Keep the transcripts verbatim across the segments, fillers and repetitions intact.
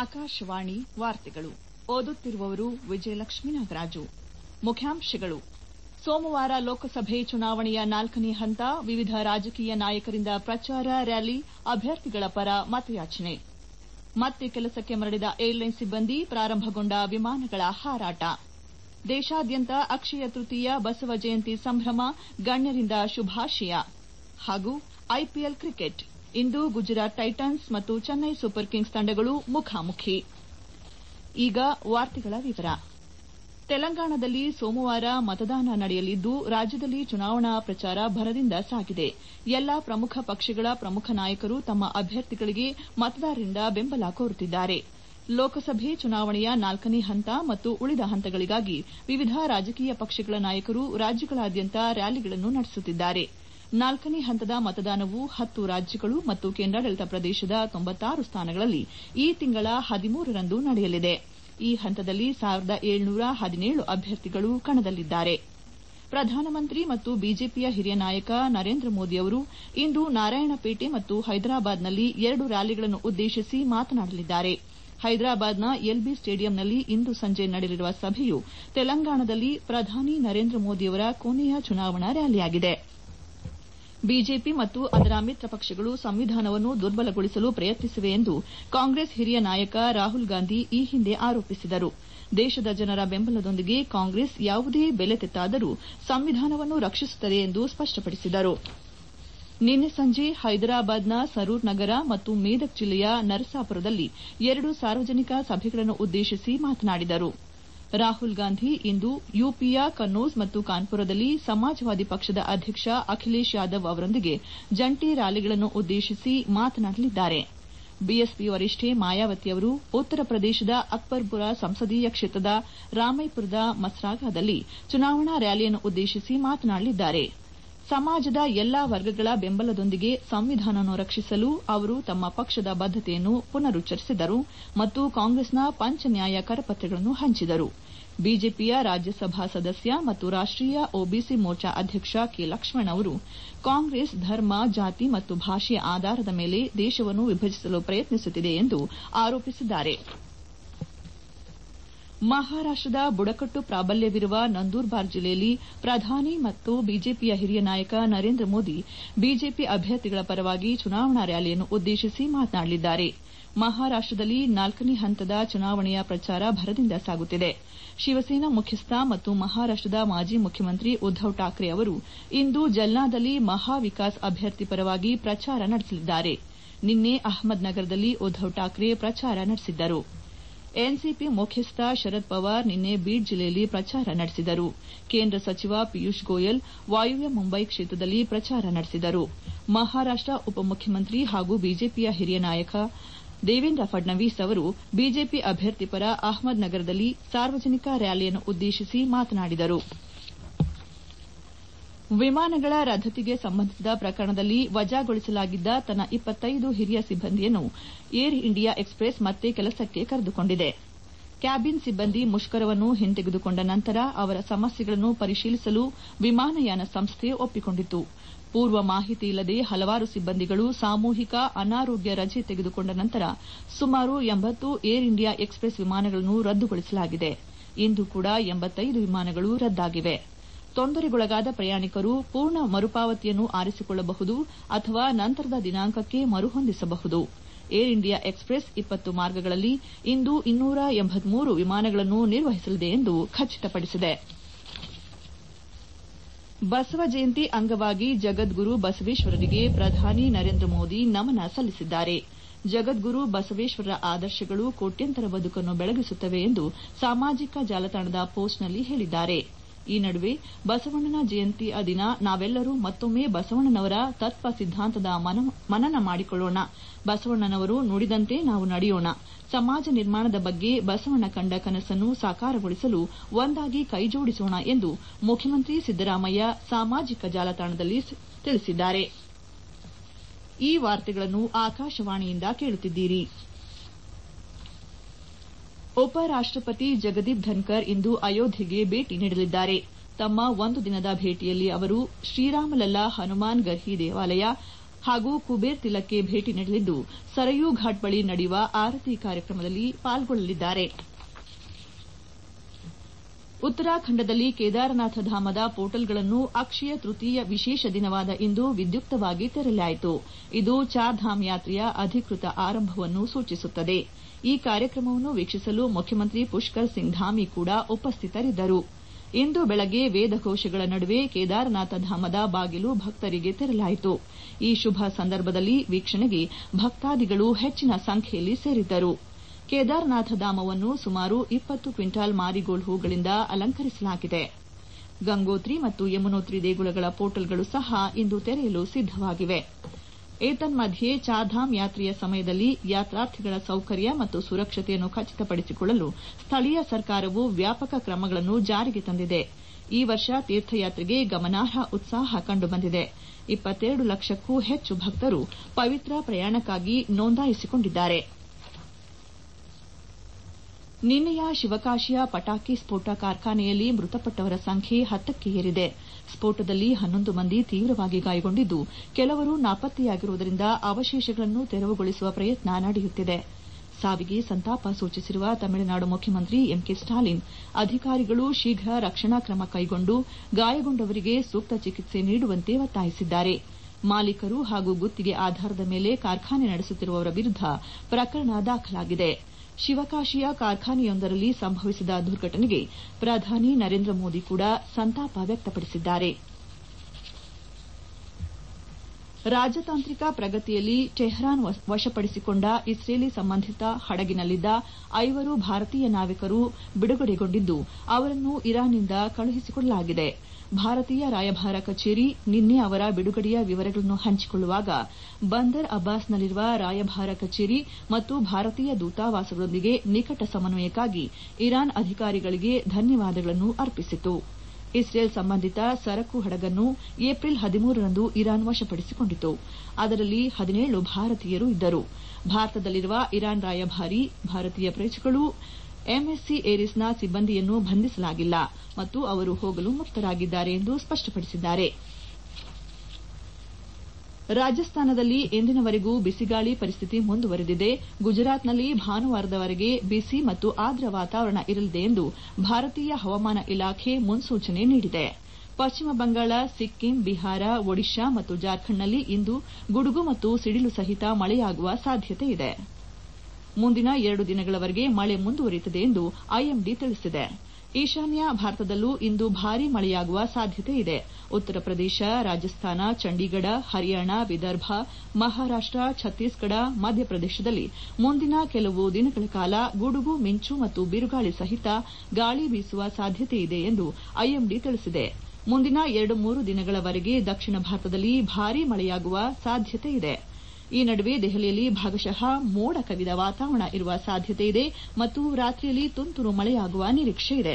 ಆಕಾಶವಾಣಿ ವಾರ್ತೆಗಳು ಓದುತ್ತಿರುವವರು ವಿಜಯಲಕ್ಷ್ಮೀ ನಾಗರಾಜು. ಮುಖ್ಯಾಂಶಗಳು: ಸೋಮವಾರ ಲೋಕಸಭೆ ಚುನಾವಣೆಯ ನಾಲ್ಕನೇ ಹಂತ, ವಿವಿಧ ರಾಜಕೀಯ ನಾಯಕರಿಂದ ಪ್ರಚಾರ, ರ್ಯಾಲಿ, ಅಭ್ಯರ್ಥಿಗಳ ಪರ ಮತಯಾಚನೆ. ಮತ್ತೆ ಕೆಲಸಕ್ಕೆ ಮರಳಿದ ಏರ್ಲೈನ್ ಸಿಬ್ಬಂದಿ, ಪ್ರಾರಂಭಗೊಂಡ ವಿಮಾನಗಳ ಹಾರಾಟ. ದೇಶಾದ್ಯಂತ ಅಕ್ಷಯ ತೃತೀಯ, ಬಸವ ಜಯಂತಿ ಸಂಭ್ರಮ, ಗಣ್ಯರಿಂದ ಶುಭಾಶಯ. ಹಾಗೂ ಐಪಿಎಲ್ ಕ್ರಿಕೆಟ್, ಇಂದು ಗುಜರಾತ್ ಟೈಟನ್ಸ್ ಮತ್ತು ಚೆನ್ನೈ ಸೂಪರ್ ಕಿಂಗ್ಸ್ ತಂಡಗಳು ಮುಖಾಮುಖಿ. ಈಗ ವಾರ್ತೆಗಳ ವಿವರ. ತೆಲಂಗಾಣದಲ್ಲಿ ಸೋಮವಾರ ಮತದಾನ ನಡೆಯಲಿದ್ದು, ರಾಜ್ಯದಲ್ಲಿ ಚುನಾವಣಾ ಪ್ರಚಾರ ಭರದಿಂದ ಸಾಗಿದೆ. ಎಲ್ಲಾ ಪ್ರಮುಖ ಪಕ್ಷಗಳ ಪ್ರಮುಖ ನಾಯಕರು ತಮ್ಮ ಅಭ್ಯರ್ಥಿಗಳಿಗೆ ಮತದಾರರಿಂದ ಬೆಂಬಲ ಕೋರುತ್ತಿದ್ದಾರೆ. ಲೋಕಸಭೆ ಚುನಾವಣೆಯ ನಾಲ್ಕನೇ ಹಂತ ಮತ್ತು ಉಳಿದ ಹಂತಗಳಿಗಾಗಿ ವಿವಿಧ ರಾಜಕೀಯ ಪಕ್ಷಗಳ ನಾಯಕರು ರಾಜ್ಯಗಳಾದ್ಯಂತ ರ್ಯಾಲಿಗಳನ್ನು ನಡೆಸುತ್ತಿದ್ದಾರೆ. ನಾಲ್ಕನೇ ಹಂತದ ಮತದಾನವು ಹತ್ತು ರಾಜ್ಯಗಳು ಮತ್ತು ಕೇಂದ್ರಾಡಳಿತ ಪ್ರದೇಶದ ತೊಂಬತ್ತಾರು ಸ್ಥಾನಗಳಲ್ಲಿ ಈ ತಿಂಗಳ ಹದಿಮೂರರಂದು ನಡೆಯಲಿದೆ. ಈ ಹಂತದಲ್ಲಿ ಸಾವಿರದ ಏಳುನೂರ ಹದಿನೇಳು ಅಭ್ಯರ್ಥಿಗಳು ಕಣದಲ್ಲಿದ್ದಾರೆ. ಪ್ರಧಾನಮಂತ್ರಿ ಮತ್ತು ಬಿಜೆಪಿಯ ಹಿರಿಯ ನಾಯಕ ನರೇಂದ್ರ ಮೋದಿ ಅವರು ಇಂದು ನಾರಾಯಣಪೇಟೆ ಮತ್ತು ಹೈದರಾಬಾದ್ನಲ್ಲಿ ಎರಡು ರ್ಯಾಲಿಗಳನ್ನು ಉದ್ದೇಶಿಸಿ ಮಾತನಾಡಲಿದ್ದಾರೆ. ಹೈದರಾಬಾದ್ನ ಎಲ್ಬಿ ಸ್ಟೇಡಿಯಂನಲ್ಲಿ ಇಂದು ಸಂಜೆ ನಡೆಯಲಿರುವ ಸಭೆಯು ತೆಲಂಗಾಣದಲ್ಲಿ ಪ್ರಧಾನಿ ನರೇಂದ್ರ ಮೋದಿಯವರ ಕೊನೆಯ ಚುನಾವಣಾ ರ್ಯಾಲಿಯಾಗಿದೆ. ಬಿಜೆಪಿ ಮತ್ತು ಅದರ ಮಿತ್ರ ಪಕ್ಷಗಳು ಸಂವಿಧಾನವನ್ನು ದುರ್ಬಲಗೊಳಿಸಲು ಪ್ರಯತ್ನಿಸಿವೆ ಎಂದು ಕಾಂಗ್ರೆಸ್ ಹಿರಿಯ ನಾಯಕ ರಾಹುಲ್ ಗಾಂಧಿ ಈ ಹಿಂದೆ ಆರೋಪಿಸಿದರು. ದೇಶದ ಜನರ ಬೆಂಬಲದೊಂದಿಗೆ ಕಾಂಗ್ರೆಸ್ ಯಾವುದೇ ಬೆಲೆ ತೆತ್ತಾದರೂ ಸಂವಿಧಾನವನ್ನು ರಕ್ಷಿಸುತ್ತದೆ ಎಂದು ಸ್ಪಷ್ಟಪಡಿಸಿದರು. ನಿನ್ನೆ ಸಂಜೆ ಹೈದರಾಬಾದ್ನ ಸರೂರ್ ನಗರ ಮತ್ತು ಮೇದಕ್ ಜಿಲ್ಲೆಯ ನರಸಾಪುರದಲ್ಲಿ ಎರಡು ಸಾರ್ವಜನಿಕ ಸಭೆಗಳನ್ನು ಉದ್ದೇಶಿಸಿ ಮಾತನಾಡಿದರು. ರಾಹುಲ್ ಗಾಂಧಿ ಇಂದು ಯುಪಿಯ ಕನ್ನೌಜ್ ಮತ್ತು ಕಾನ್ಪುರದಲ್ಲಿ ಸಮಾಜವಾದಿ ಪಕ್ಷದ ಅಧ್ಯಕ್ಷ ಅಖಿಲೇಶ್ ಯಾದವ್ ಅವರೊಂದಿಗೆ ಜಂಟಿ ರ್ಯಾಲಿಗಳನ್ನು ಉದ್ದೇಶಿಸಿ ಮಾತನಾಡಲಿದ್ದಾರೆ. ಬಿಎಸ್ಪಿ ವರಿಷ್ಠೆ ಮಾಯಾವತಿ ಅವರು ಉತ್ತರ ಪ್ರದೇಶದ ಅಕ್ಬರ್ಪುರ ಸಂಸದೀಯ ಕ್ಷೇತ್ರದ ರಾಮೈಪುರದ ಮಸ್ರಾಗಾದಲ್ಲಿ ಚುನಾವಣಾ ರ್ಯಾಲಿಯನ್ನು ಉದ್ದೇಶಿಸಿ ಮಾತನಾಡಲಿದ್ದಾರೆ. ಸಮಾಜದ ಎಲ್ಲಾ ವರ್ಗಗಳ ಬೆಂಬಲದೊಂದಿಗೆ ಸಂವಿಧಾನವನ್ನು ರಕ್ಷಿಸಲು ಅವರು ತಮ್ಮ ಪಕ್ಷದ ಬದ್ದತೆಯನ್ನು ಪುನರುಚ್ಚರಿಸಿದರು ಮತ್ತು ಕಾಂಗ್ರೆಸ್ನ ಪಂಚನ್ಯಾಯ ಕರಪತ್ರಗಳನ್ನು ಹಂಚಿದರು. ಬಿಜೆಪಿಯ ರಾಜ್ಯಸಭಾ ಸದಸ್ಯ ಮತ್ತು ರಾಷ್ಟೀಯ ಒಬಿಸಿ ಮೋರ್ಚಾ ಅಧ್ಯಕ್ಷ ಕೆ ಲಕ್ಷ್ಮಣ್ ಅವರು ಕಾಂಗ್ರೆಸ್ ಧರ್ಮ, ಜಾತಿ ಮತ್ತು ಭಾಷೆಯ ಆಧಾರದ ಮೇಲೆ ದೇಶವನ್ನು ವಿಭಜಿಸಲು ಪ್ರಯತ್ನಿಸುತ್ತಿದೆ ಎಂದು ಆರೋಪಿಸಿದ್ದಾರೆ. ಮಹಾರಾಷ್ಟದ ಬುಡಕಟ್ಟು ಪ್ರಾಬಲ್ಯವಿರುವ ನಂದೂರ್ಬಾರ್ ಜಿಲ್ಲೆಯಲ್ಲಿ ಪ್ರಧಾನಿ ಮತ್ತು ಬಿಜೆಪಿಯ ಹಿರಿಯ ನಾಯಕ ನರೇಂದ್ರ ಮೋದಿ ಬಿಜೆಪಿ ಅಭ್ಯರ್ಥಿಗಳ ಪರವಾಗಿ ಚುನಾವಣಾ ರ್ಯಾಲಿಯನ್ನು ಉದ್ದೇಶಿಸಿ ಮಾತನಾಡಲಿದ್ದಾರೆ. ಮಹಾರಾಷ್ಟದಲ್ಲಿ ನಾಲ್ಕನೇ ಹಂತದ ಚುನಾವಣೆಯ ಪ್ರಚಾರ ಭರದಿಂದ ಸಾಗುತ್ತಿದೆ. ಶಿವಸೇನಾ ಮುಖ್ಯಸ್ಥ ಮತ್ತು ಮಹಾರಾಷ್ಟದ ಮಾಜಿ ಮುಖ್ಯಮಂತ್ರಿ ಉದ್ದವ್ ಠಾಕ್ರೆ ಅವರು ಇಂದು ಜಲ್ನಾದಲ್ಲಿ ಮಹಾ ವಿಕಾಸ್ ಅಭ್ಯರ್ಥಿ ಪರವಾಗಿ ಪ್ರಚಾರ ನಡೆಸಲಿದ್ದಾರೆ. ನಿನ್ನೆ ಅಹ್ಮದ್ನಗರದಲ್ಲಿ ಉದ್ದವ್ ಠಾಕ್ರೆ ಪ್ರಚಾರ ನಡೆಸಿದ್ದರು. ಎನ್ಸಿಪಿ ಮುಖ್ಯಸ್ಥ ಶರದ್ ಪವಾರ್ ನಿನ್ನೆ ಬೀಡ್ ಜಿಲ್ಲೆಯಲ್ಲಿ ಪ್ರಚಾರ ನಡೆಸಿದರು. ಕೇಂದ್ರ ಸಚಿವ ಪಿಯೂಷ್ ಗೋಯಲ್ ವಾಯುವ್ಯ ಮುಂಬೈ ಕ್ಷೇತ್ರದಲ್ಲಿ ಪ್ರಚಾರ ನಡೆಸಿದರು. ಮಹಾರಾಷ್ಟ ಉಪಮುಖ್ಯಮಂತ್ರಿ ಹಾಗೂ ಬಿಜೆಪಿಯ ಹಿರಿಯ ನಾಯಕ ದೇವೇಂದ್ರ ಫಡ್ನವೀಸ್ ಅವರು ಬಿಜೆಪಿ ಅಭ್ಯರ್ಥಿ ಪರ ಅಹ್ಮದ್ನಗರದಲ್ಲಿ ಸಾರ್ವಜನಿಕ ರ್ಯಾಲಿಯನ್ನು ಉದ್ದೇಶಿಸಿ ಮಾತನಾಡಿದರು. ವಿಮಾನಗಳ ರದ್ದತಿಗೆ ಸಂಬಂಧಿಸಿದ ಪ್ರಕರಣದಲ್ಲಿ ವಜಾಗೊಳಿಸಲಾಗಿದ್ದ ತನ್ನ ಇಪ್ಪತ್ತೈದು ಹಿರಿಯ ಸಿಬ್ಬಂದಿಯನ್ನು ಏರ್ ಇಂಡಿಯಾ ಎಕ್ಸ್ಪ್ರೆಸ್ ಮತ್ತೆ ಕೆಲಸಕ್ಕೆ ಕರೆದುಕೊಂಡಿದೆ. ಕ್ಯಾಬಿನ್ ಸಿಬ್ಬಂದಿ ಮುಷ್ಕರವನ್ನು ಹಿಂತೆಗೆದುಕೊಂಡ ನಂತರ ಅವರ ಸಮಸ್ಯೆಗಳನ್ನು ಪರಿಶೀಲಿಸಲು ವಿಮಾನಯಾನ ಸಂಸ್ಥೆ ಒಪ್ಪಿಕೊಂಡಿತು. ಪೂರ್ವ ಮಾಹಿತಿ ಇಲ್ಲದೆ ಹಲವಾರು ಸಿಬ್ಬಂದಿಗಳು ಸಾಮೂಹಿಕ ಅನಾರೋಗ್ಯ ರಜೆ ತೆಗೆದುಕೊಂಡ ನಂತರ ಸುಮಾರು ಎಂಬತ್ತು ಏರ್ ಇಂಡಿಯಾ ಎಕ್ಸ್ಪ್ರೆಸ್ ವಿಮಾನಗಳನ್ನು ರದ್ದುಗೊಳಿಸಲಾಗಿದೆ. ಇಂದು ಕೂಡ ಎಂಬತ್ತೈದು ವಿಮಾನಗಳು ರದ್ದಾಗಿವೆ. ತೊಂದರೆಗೊಳಗಾದ ಪ್ರಯಾಣಿಕರು ಪೂರ್ಣ ಮರುಪಾವತಿಯನ್ನು ಆರಿಸಿಕೊಳ್ಳಬಹುದು ಅಥವಾ ನಂತರದ ದಿನಾಂಕಕ್ಕೆ ಮರುಹೊಂದಿಸಬಹುದು. ಏರ್ ಇಂಡಿಯಾ ಎಕ್ಸ್ಪ್ರೆಸ್ ಇಪ್ಪತ್ತು ಮಾರ್ಗಗಳಲ್ಲಿ ಇಂದು ಇನ್ನೂರ ಎಂಬತ್ಮೂರು ವಿಮಾನಗಳನ್ನು ನಿರ್ವಹಿಸಲಿದೆ ಎಂದು ಖಚಿತಪಡಿಸಿದೆ. ಬಸವ ಜಯಂತಿ ಅಂಗವಾಗಿ ಜಗದ್ಗುರು ಬಸವೇಶ್ವರರಿಗೆ ಪ್ರಧಾನಿ ನರೇಂದ್ರ ಮೋದಿ ನಮನ ಸಲ್ಲಿಸಿದ್ದಾರೆ. ಜಗದ್ಗುರು ಬಸವೇಶ್ವರರ ಆದರ್ಶಗಳು ಕೋಟ್ಯಂತರ ಬದುಕನ್ನು ಬೆಳಗಿಸುತ್ತವೆ ಎಂದು ಸಾಮಾಜಿಕ ಜಾಲತಾಣದ ಪೋಸ್ಟ್ನಲ್ಲಿ ಹೇಳಿದ್ದಾರೆ. ಈ ನಡುವೆ ಬಸವಣ್ಣನ ಜಯಂತಿಯ ದಿನ ನಾವೆಲ್ಲರೂ ಮತ್ತೊಮ್ಮೆ ಬಸವಣ್ಣನವರ ತತ್ವ ಸಿದ್ದಾಂತದ ಮನನ ಮಾಡಿಕೊಳ್ಳೋಣ, ಬಸವಣ್ಣನವರು ನುಡಿದಂತೆ ನಾವು ನಡೆಯೋಣ, ಸಮಾಜ ನಿರ್ಮಾಣದ ಬಗ್ಗೆ ಬಸವಣ್ಣ ಕಂಡ ಕನಸನ್ನು ಸಾಕಾರಗೊಳಿಸಲು ಒಂದಾಗಿ ಕೈಜೋಡಿಸೋಣ ಎಂದು ಮುಖ್ಯಮಂತ್ರಿ ಸಿದ್ದರಾಮಯ್ಯ ಸಾಮಾಜಿಕ ಜಾಲತಾಣದಲ್ಲಿ ತಿಳಿಸಿದ್ದಾರೆ. ಈ ವಾರ್ತೆಗಳನ್ನು ಆಕಾಶವಾಣಿಯಿಂದ ಕೇಳುತ್ತಿದ್ದೀರಿ. ಉಪರಾಷ್ಟಪತಿ ಜಗದೀಪ್ ಧನ್ಕರ್ ಇಂದು ಅಯೋಧ್ಯೆಗೆ ಭೇಟಿ ನೀಡಲಿದ್ದಾರೆ. ತಮ್ಮ ಒಂದು ದಿನದ ಭೇಟಿಯಲ್ಲಿ ಅವರು ಶ್ರೀರಾಮಲಲ್ಲಾ ಹನುಮಾನ್ ಗರ್ಹಿ ದೇವಾಲಯ, ಹಾಗೂ ಕುಬೇರ್ ತಿಲಕ್ಗೆ ಭೇಟಿ ನೀಡಲಿದ್ದು ಸರಯೂ ಘಾಟ್ ಬಳಿ ನಡೆಯುವ ಆರತಿ ಕಾರ್ಯಕ್ರಮದಲ್ಲಿ ಪಾಲ್ಗೊಳ್ಳಲಿದ್ದಾರೆ. ಉತ್ತರಾಖಂಡದಲ್ಲಿ ಕೇದಾರನಾಥ ಧಾಮದ ಪೋರ್ಟಲ್ಗಳನ್ನು ಅಕ್ಷಯ ತೃತೀಯ ವಿಶೇಷ ದಿನವಾದ ಇಂದು ವಿದ್ಯುಕ್ತವಾಗಿ ತೆರೆಯಲಾಯಿತು. ಇದು ಚಾರ್ಧಾಮ್ ಯಾತ್ರೆಯ ಅಧಿಕೃತ ಆರಂಭವನ್ನು ಸೂಚಿಸುತ್ತದೆ. ಈ ಕಾರ್ಯಕ್ರಮವನ್ನು ವೀಕ್ಷಿಸಲು ಮುಖ್ಯಮಂತ್ರಿ ಪುಷ್ಕರ್ ಸಿಂಗ್ ಧಾಮಿ ಕೂಡ ಉಪಸ್ಥಿತರಿದ್ದರು. ಇಂದು ಬೆಳಗ್ಗೆ ವೇದಘೋಷಗಳ ನಡುವೆ ಕೇದಾರನಾಥ ಧಾಮದ ಬಾಗಿಲು ಭಕ್ತರಿಗೆ ತೆರೆಯಲಾಯಿತು. ಈ ಶುಭ ಸಂದರ್ಭದಲ್ಲಿ ವೀಕ್ಷಣೆಗೆ ಭಕ್ತಾದಿಗಳು ಹೆಚ್ಚಿನ ಸಂಖ್ಯೆಯಲ್ಲಿ ಸೇರಿದ್ದರು. ಕೇದಾರನಾಥ ಧಾಮವನ್ನು ಸುಮಾರು ಇಪ್ಪತ್ತು ಕ್ವಿಂಟಾಲ್ ಮಾರಿಗೋಲ್ಡ್ ಹೂಗಳಿಂದ ಅಲಂಕರಿಸಲಾಗಿದೆ. ಗಂಗೋತ್ರಿ ಮತ್ತು ಯಮುನೋತ್ರಿ ದೇಗುಲಗಳ ಪೋರ್ಟಲ್ಗಳು ಸಹ ಇಂದು ತೆರೆಯಲು ಸಿದ್ದವಾಗಿವೆ. ಏತನ್ಮಧ್ಯೆ ಚಾರ್ಧಾಮ್ ಯಾತ್ರೆಯ ಸಮಯದಲ್ಲಿ ಯಾತ್ರಾರ್ಥಿಗಳ ಸೌಕರ್ಯ ಮತ್ತು ಸುರಕ್ಷತೆಯನ್ನು ಖಚಿತಪಡಿಸಿಕೊಳ್ಳಲು ಸ್ಥಳೀಯ ಸರ್ಕಾರವು ವ್ಯಾಪಕ ಕ್ರಮಗಳನ್ನು ಜಾರಿಗೆ ತಂದಿದೆ. ಈ ವರ್ಷ ತೀರ್ಥಯಾತ್ರೆಗೆ ಗಮನಾರ್ಹ ಉತ್ಸಾಹ ಕಂಡುಬಂದಿದೆ. ಇಪ್ಪತ್ತೆರಡು ಲಕ್ಷಕ್ಕೂ ಹೆಚ್ಚು ಭಕ್ತರು ಪವಿತ್ರ ಪ್ರಯಾಣಕ್ಕಾಗಿ ನೋಂದಾಯಿಸಿಕೊಂಡಿದ್ದಾರೆ. ನಿನ್ನೆಯ ಶಿವಕಾಶಿಯ ಪಟಾಕಿ ಸ್ಫೋಟ ಕಾರ್ಖಾನೆಯಲ್ಲಿ ಮೃತಪಟ್ಟವರ ಸಂಖ್ಯೆ ಹತ್ತಕ್ಕೆ ಏರಿದೆ. ಸ್ಫೋಟದಲ್ಲಿ ಹನ್ನೊಂದು ಮಂದಿ ತೀವ್ರವಾಗಿ ಗಾಯಗೊಂಡಿದ್ದು, ಕೆಲವರು ನಾಪತ್ತೆಯಾಗಿರುವುದರಿಂದ ಅವಶೇಷಗಳನ್ನು ತೆರವುಗೊಳಿಸುವ ಪ್ರಯತ್ನ ನಡೆಯುತ್ತಿದೆ. ಸಾವಿಗೆ ಸಂತಾಪ ಸೂಚಿಸಿರುವ ತಮಿಳುನಾಡು ಮುಖ್ಯಮಂತ್ರಿ ಎಂಕೆ ಸ್ಟಾಲಿನ್, ಅಧಿಕಾರಿಗಳು ಶೀಘ್ರ ರಕ್ಷಣಾ ಕ್ರಮ ಕೈಗೊಂಡು ಗಾಯಗೊಂಡವರಿಗೆ ಸೂಕ್ತ ಚಿಕಿತ್ಸೆ ನೀಡುವಂತೆ ಒತ್ತಾಯಿಸಿದ್ದಾರೆ. ಮಾಲೀಕರು ಹಾಗೂ ಗುತ್ತಿಗೆ ಆಧಾರದ ಮೇಲೆ ಕಾರ್ಖಾನೆ ನಡೆಸುತ್ತಿರುವವರ ವಿರುದ್ದ ಪ್ರಕರಣ ದಾಖಲಾಗಿದೆ. ಶಿವಕಾಶಿಯ ಕಾರ್ಖಾನೆಯೊಂದರಲ್ಲಿ ಸಂಭವಿಸಿದ ದುರ್ಘಟನೆಗೆ ಪ್ರಧಾನಿ ನರೇಂದ್ರ ಮೋದಿ ಕೂಡ ಸಂತಾಪ ವ್ಯಕ್ತಪಡಿಸಿದ್ದಾರೆ. ರಾಜತಾಂತ್ರಿಕ ಪ್ರಗತಿಯಲ್ಲಿ ಟೆಹರಾನ್ ವಶಪಡಿಸಿಕೊಂಡ ಇಸ್ರೇಲಿ ಸಂಬಂಧಿತ ಹಡಗಿನಲ್ಲಿದ್ದ ಐವರು ಭಾರತೀಯ ನಾವಿಕರು ಬಿಡುಗಡೆಗೊಂಡಿದ್ದು, ಅವರನ್ನು ಇರಾನ್ನಿಂದ ಕಳುಹಿಸಿಕೊಡಲಾಗಿದೆ. ಭಾರತೀಯ ರಾಯಭಾರ ಕಚೇರಿ ನಿನ್ನೆ ಅವರ ಬಿಡುಗಡೆಯ ವಿವರಗಳನ್ನು ಹಂಚಿಕೊಳ್ಳುವಾಗ ಬಂದರ್ ಅಬ್ಬಾಸ್ನಲ್ಲಿರುವ ರಾಯಭಾರ ಕಚೇರಿ ಮತ್ತು ಭಾರತೀಯ ದೂತಾವಾಸಗಳೊಂದಿಗೆ ನಿಕಟ ಸಮನ್ವಯಕ್ಕಾಗಿ ಇರಾನ್ ಅಧಿಕಾರಿಗಳಿಗೆ ಧನ್ಯವಾದಗಳನ್ನು ಅರ್ಪಿಸಿತು. ಇಸ್ರೇಲ್ ಸಂಬಂಧಿತ ಸರಕು ಹಡಗನ್ನು ಏಪ್ರಿಲ್ ಹದಿಮೂರರಂದು ಇರಾನ್ ವಶಪಡಿಸಿಕೊಂಡಿತು. ಅದರಲ್ಲಿ ಹದಿನೇಳು ಭಾರತೀಯರು ಇದ್ದರು. ಭಾರತದಲ್ಲಿರುವ ಇರಾನ್ ರಾಯಭಾರಿ ಭಾರತೀಯ ಪ್ರಜೆಗಳು ಎಂಎಸ್ಸಿ ಏರಿಸ್ನ ಸಿಬ್ಬಂದಿಯನ್ನು ಬಂಧಿಸಲಾಗಿಲ್ಲ ಮತ್ತು ಅವರು ಹೋಗಲು ಮುಕ್ತರಾಗಿದ್ದಾರೆ ಎಂದು ಸ್ಪಷ್ಟಪಡಿಸಿದ್ದಾರೆ. ರಾಜಸ್ಥಾನದಲ್ಲಿ ಎಂದಿನವರೆಗೂ ಬಿಸಿಗಾಳಿ ಪರಿಸ್ಥಿತಿ ಮುಂದುವರೆದಿದೆ. ಗುಜರಾತ್ನಲ್ಲಿ ಭಾನುವಾರದವರೆಗೆ ಬಿಸಿ ಮತ್ತು ಆರ್ದ್ರ ವಾತಾವರಣ ಇರಲಿದೆ ಎಂದು ಭಾರತೀಯ ಹವಾಮಾನ ಇಲಾಖೆ ಮುನ್ಸೂಚನೆ ನೀಡಿದೆ. ಪಶ್ಚಿಮ ಬಂಗಾಳ, ಸಿಕ್ಕಿಂ, ಬಿಹಾರ, ಒಡಿಶಾ ಮತ್ತು ಜಾರ್ಖಂಡ್ನಲ್ಲಿ ಇಂದು ಗುಡುಗು ಮತ್ತು ಸಿಡಿಲು ಸಹಿತ ಮಳೆಯಾಗುವ ಸಾಧ್ಯತೆಯಿದೆ. ಮುಂದಿನ ಎರಡು ದಿನಗಳವರೆಗೆ ಮಳೆ ಮುಂದುವರಿಯುತ್ತದೆ ಎಂದು ಐಎಂಡಿ ತಿಳಿಸಿದೆ. ಈಶಾನ್ಯ ಭಾರತದಲ್ಲೂ ಇಂದು ಭಾರೀ ಮಳೆಯಾಗುವ ಸಾಧ್ಯತೆಯಿದೆ. ಉತ್ತರ ಪ್ರದೇಶ, ರಾಜಸ್ಥಾನ, ಚಂಡೀಗಢ, ಹರಿಯಾಣ, ವಿದರ್ಭ, ಮಹಾರಾಷ್ಟ, ಛತ್ತೀಸ್ಗಢ, ಮಧ್ಯಪ್ರದೇಶದಲ್ಲಿ ಮುಂದಿನ ಕೆಲವು ದಿನಗಳ ಕಾಲ ಗುಡುಗು, ಮಿಂಚು ಮತ್ತು ಬಿರುಗಾಳಿ ಸಹಿತ ಗಾಳಿ ಬೀಸುವ ಸಾಧ್ಯತೆಯಿದೆ ಎಂದು ಐಎಂಡಿ ತಿಳಿಸಿದೆ. ಮುಂದಿನ ಎರಡು ಮೂರು ದಿನಗಳವರೆಗೆ ದಕ್ಷಿಣ ಭಾರತದಲ್ಲಿ ಭಾರೀ ಮಳೆಯಾಗುವ ಸಾಧ್ಯತೆಯಿದೆ. ಈ ನಡುವೆ ದೆಹಲಿಯಲ್ಲಿ ಭಾಗಶಃ ಮೋಡ ಕವಿದ ವಾತಾವರಣ ಇರುವ ಸಾಧ್ಯತೆಯಿದೆ ಮತ್ತು ರಾತ್ರಿಯಲ್ಲಿ ತುಂತುರು ಮಳೆಯಾಗುವ ನಿರೀಕ್ಷೆಯಿದೆ.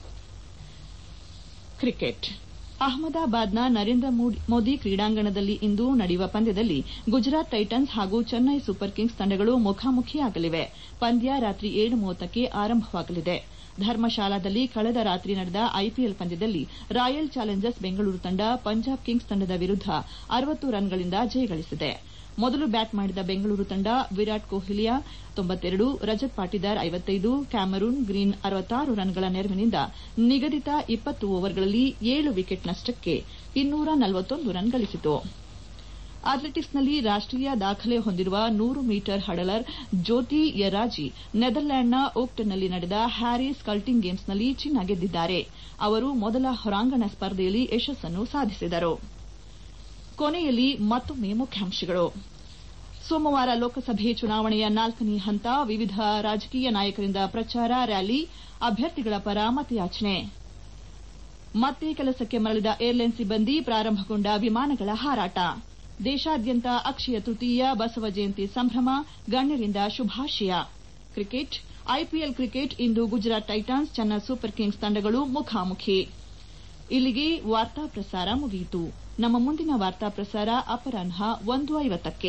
ಕ್ರಿಕೆಟ್ ಅಹಮದಾಬಾದ್ನ ನರೇಂದ್ರ ಮೋದಿ ಕ್ರೀಡಾಂಗಣದಲ್ಲಿ ಇಂದು ನಡೆಯುವ ಪಂದ್ಯದಲ್ಲಿ ಗುಜರಾತ್ ಟೈಟನ್ಸ್ ಹಾಗೂ ಚೆನ್ನೈ ಸೂಪರ್ ಕಿಂಗ್ಸ್ ತಂಡಗಳು ಮುಖಾಮುಖಿಯಾಗಲಿವೆ. ಪಂದ್ಯ ರಾತ್ರಿ ಏಳು ಮೂವತ್ತಕ್ಕೆ ಆರಂಭವಾಗಲಿದೆ. ಧರ್ಮಶಾಲಾದಲ್ಲಿ ಕಳೆದ ರಾತ್ರಿ ನಡೆದ ಐಪಿಎಲ್ ಪಂದ್ಯದಲ್ಲಿ ರಾಯಲ್ ಚಾಲೆಂಜರ್ಸ್ ಬೆಂಗಳೂರು ತಂಡ ಪಂಜಾಬ್ ಕಿಂಗ್ಸ್ ತಂಡದ ವಿರುದ್ದ ಅರವತ್ತು ರನ್ಗಳಿಂದ ಜಯಗಳಿಸಿದೆ. ಮೊದಲು ಬ್ಯಾಟ್ ಮಾಡಿದ ಬೆಂಗಳೂರು ತಂಡ ವಿರಾಟ್ ಕೊಹ್ಲಿ ತೊಂಬತ್ತೆರಡು, ರಜತ್ ಪಾಟಿದಾರ್ ಐವತ್ತೈದು, ಕ್ಯಾಮರೂನ್ ಗ್ರೀನ್ ಅರವತ್ತಾರು ರನ್ಗಳ ನೆರವಿನಿಂದ ನಿಗದಿತ ಇಪ್ಪತ್ತು ಓವರ್ಗಳಲ್ಲಿ ಏಳು ವಿಕೆಟ್ ನಷ್ಟಕ್ಕೆ ಇನ್ನೂರ ನಲವತ್ತೊಂದು ರನ್ ಗಳಿಸಿತು. ಅಥ್ಲೆಟಿಕ್ಸ್ನಲ್ಲಿ ರಾಷ್ಟೀಯ ದಾಖಲೆ ಹೊಂದಿರುವ ನೂರು ಮೀಟರ್ ಹಡಲರ್ ಜ್ಯೋತಿ ಯರಾಜಿ ನೆದರ್ಲ್ಯಾಂಡ್ನ ಓಕ್ಟನ್ನಲ್ಲಿ ನಡೆದ ಹ್ಯಾರಿ ಸ್ಕಲ್ಟಿಂಗ್ ಗೇಮ್ಸ್ನಲ್ಲಿ ಚಿನ್ನ ಗೆದ್ದಿದ್ದಾರೆ. ಅವರು ಮೊದಲ ಹೊರಾಂಗಣ ಸ್ಪರ್ಧೆಯಲ್ಲಿ ಯಶಸ್ಸನ್ನು ಸಾಧಿಸಿದರು. ಕೊನೆಯಲ್ಲಿ ಮತ್ತೊಮ್ಮೆ ಮುಖ್ಯಾಂಶಗಳು. ಸೋಮವಾರ ಲೋಕಸಭೆ ಚುನಾವಣೆಯ ನಾಲ್ಕನೇ ಹಂತ, ವಿವಿಧ ರಾಜಕೀಯ ನಾಯಕರಿಂದ ಪ್ರಚಾರ, ರ್ಯಾಲಿ, ಅಭ್ಯರ್ಥಿಗಳ ಪರ ಮತಯಾಚನೆ. ಮತ್ತೆ ಕೆಲಸಕ್ಕೆ ಮರಳಿದ ಏರ್ಲೈನ್ ಸಿಬ್ಬಂದಿ, ಪ್ರಾರಂಭಗೊಂಡ ವಿಮಾನಗಳ ಹಾರಾಟ. ದೇಶಾದ್ಯಂತ ಅಕ್ಷಯ ತೃತೀಯ, ಬಸವ ಜಯಂತಿ ಸಂಭ್ರಮ, ಗಣ್ಯರಿಂದ ಶುಭಾಶಯ. ಕ್ರಿಕೆಟ್ ಐಪಿಎಲ್ ಕ್ರಿಕೆಟ್ ಇಂದು Gujarat Titans, Chennai Super Kings ತಂಡಗಳು ಮುಖಾಮುಖಿ. ಇಲ್ಲಿಗೆ ವಾರ್ತಾ ಪ್ರಸಾರ ಮುಗಿಯಿತು. ನಮ್ಮ ಮುಂದಿನ ವಾರ್ತಾ ಪ್ರಸಾರ ಅಪರಾಹ್ನ ಒಂದು ಐವತ್ತಕ್ಕೆ.